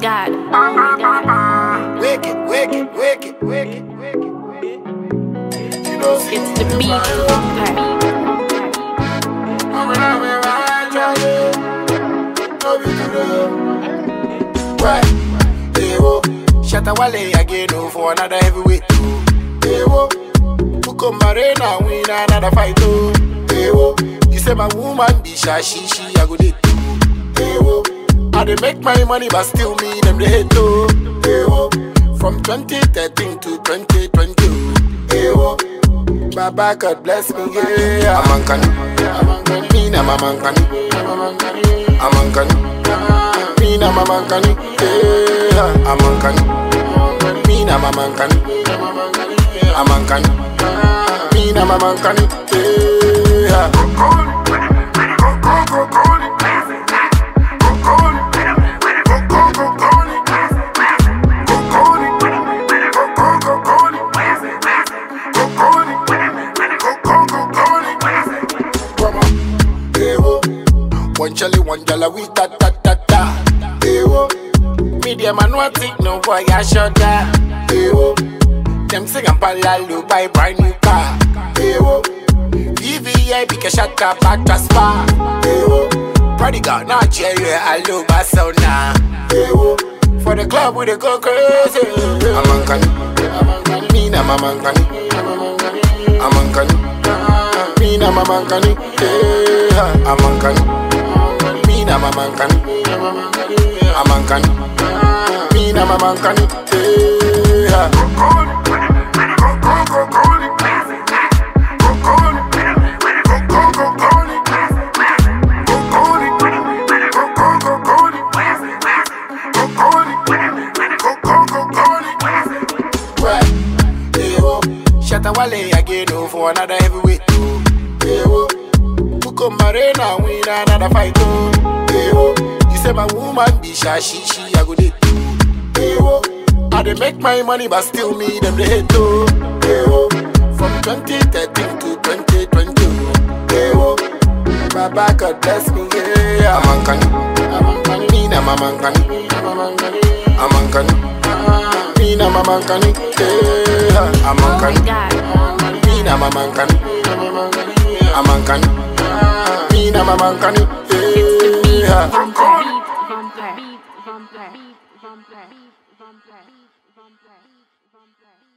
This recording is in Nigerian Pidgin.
God. Oh my God. Wicked, wicked, wicked, wicked, wicked. You know, see, It's the beat. Shatta Wale again, oh, for another heavyweight. Hey, whoa. Who come arena, win another fight, oh. Hey, whoa. You say my woman be shy, she, I go date too. Hey, whoa. I dey make my money, but still me, them they hate, oh. Hey, whoa. From 2013 to 2020, hey, whoa. Baba, God bless me, yeah. I'm Ankani, me na Mamankani, I'm Ankani, me na Mamankani, yeah. I'm Ankani, me na Mamankani, I'm Ankani, me na Mamankani, yeah. One jelly, one jala, we ta ta ta ta. Ewo, media man want it, no boy I shut that. Ewo, them sing and palalu buy brand new car. Ewo, VVI because shut up back to spa. Ewo, prodigal Nigeria, I love my sound now. Ewo, for the club we dey go crazy. I'm Ankani, me na Mamankani, I'm Ankani, me na Mamankani, I'm Ankani. Me na Mamankani, I'm Ankani, me na Mamankani, yeah. Shatta Wale again, oh, for another heavyweight, oh. Who come arena, win another fight, oh. You say my woman be shy, she, I go date too. I dey make my money, but still me, them they hate too. From 2013 to 2020, Baba, God bless me, yeah. I'm Ankani, me na Mamankani, I'm Ankani, me na Mamankani, yeah. I'm Ankani, me na Mamankani, I'm Ankani, me na Mamankani, yeah. Vampire.